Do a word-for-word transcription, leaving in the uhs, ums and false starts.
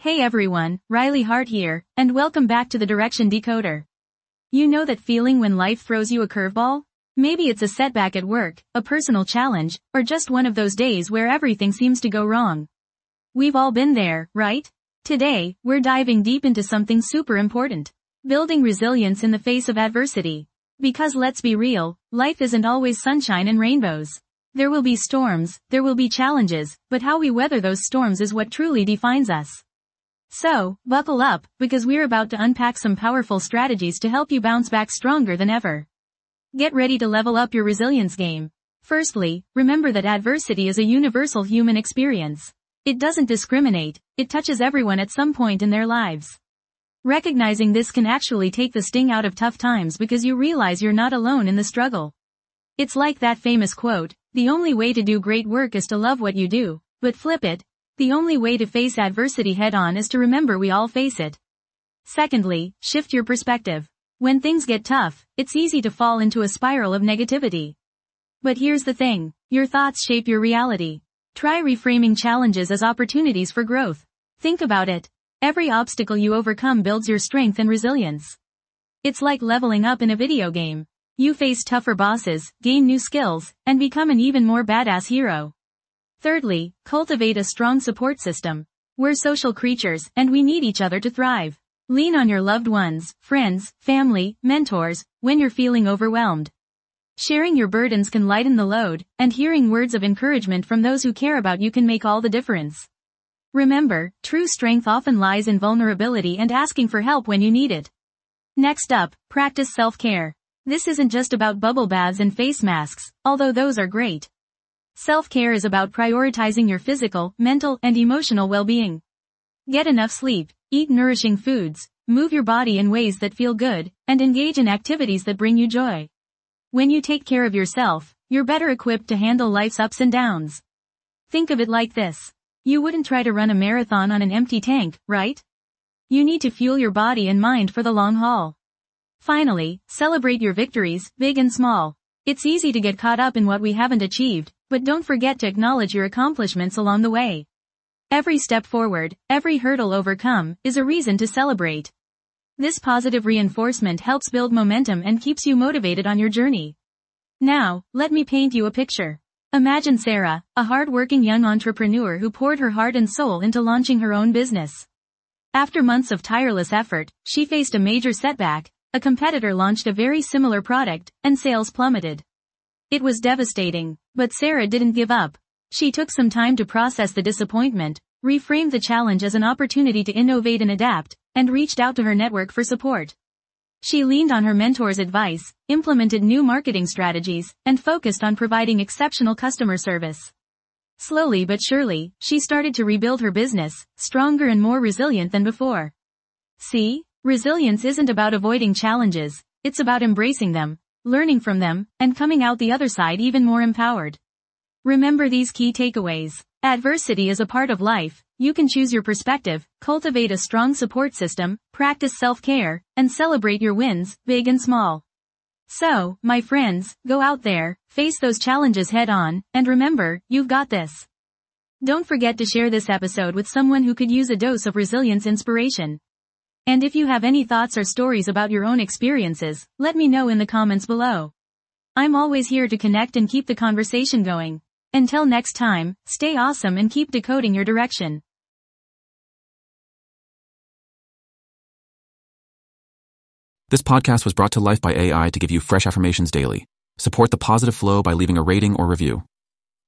Hey everyone, Riley Hart here, and welcome back to the Direction Decoder. You know that feeling when life throws you a curveball? Maybe it's a setback at work, a personal challenge, or just one of those days where everything seems to go wrong. We've all been there, right? Today, we're diving deep into something super important. Building resilience in the face of adversity. Because let's be real, life isn't always sunshine and rainbows. There will be storms, there will be challenges, but how we weather those storms is what truly defines us. So, buckle up, because we're about to unpack some powerful strategies to help you bounce back stronger than ever. Get ready to level up your resilience game. Firstly, remember that adversity is a universal human experience. It doesn't discriminate, it touches everyone at some point in their lives. Recognizing this can actually take the sting out of tough times because you realize you're not alone in the struggle. It's like that famous quote, "The only way to do great work is to love what you do," but flip it. The only way to face adversity head-on is to remember we all face it. Secondly, shift your perspective. When things get tough, it's easy to fall into a spiral of negativity. But here's the thing, your thoughts shape your reality. Try reframing challenges as opportunities for growth. Think about it. Every obstacle you overcome builds your strength and resilience. It's like leveling up in a video game. You face tougher bosses, gain new skills, and become an even more badass hero. Thirdly, cultivate a strong support system. We're social creatures, and we need each other to thrive. Lean on your loved ones, friends, family, mentors, when you're feeling overwhelmed. Sharing your burdens can lighten the load, and hearing words of encouragement from those who care about you can make all the difference. Remember, true strength often lies in vulnerability and asking for help when you need it. Next up, practice self-care. This isn't just about bubble baths and face masks, although those are great. Self-care is about prioritizing your physical, mental, and emotional well-being. Get enough sleep, eat nourishing foods, move your body in ways that feel good, and engage in activities that bring you joy. When you take care of yourself, you're better equipped to handle life's ups and downs. Think of it like this. You wouldn't try to run a marathon on an empty tank, right? You need to fuel your body and mind for the long haul. Finally, celebrate your victories, big and small. It's easy to get caught up in what we haven't achieved, but don't forget to acknowledge your accomplishments along the way. Every step forward, every hurdle overcome, is a reason to celebrate. This positive reinforcement helps build momentum and keeps you motivated on your journey. Now, let me paint you a picture. Imagine Sarah, a hard-working young entrepreneur who poured her heart and soul into launching her own business. After months of tireless effort, she faced a major setback. A competitor launched a very similar product, and sales plummeted. It was devastating, but Sarah didn't give up. She took some time to process the disappointment, reframed the challenge as an opportunity to innovate and adapt, and reached out to her network for support. She leaned on her mentor's advice, implemented new marketing strategies, and focused on providing exceptional customer service. Slowly but surely, she started to rebuild her business, stronger and more resilient than before. See? Resilience isn't about avoiding challenges, it's about embracing them, learning from them, and coming out the other side even more empowered. Remember these key takeaways. Adversity is a part of life, you can choose your perspective, cultivate a strong support system, practice self-care, and celebrate your wins, big and small. So, my friends, go out there, face those challenges head-on, and remember, you've got this. Don't forget to share this episode with someone who could use a dose of resilience inspiration. And if you have any thoughts or stories about your own experiences, let me know in the comments below. I'm always here to connect and keep the conversation going. Until next time, stay awesome and keep decoding your direction. This podcast was brought to life by A I to give you fresh affirmations daily. Support the positive flow by leaving a rating or review.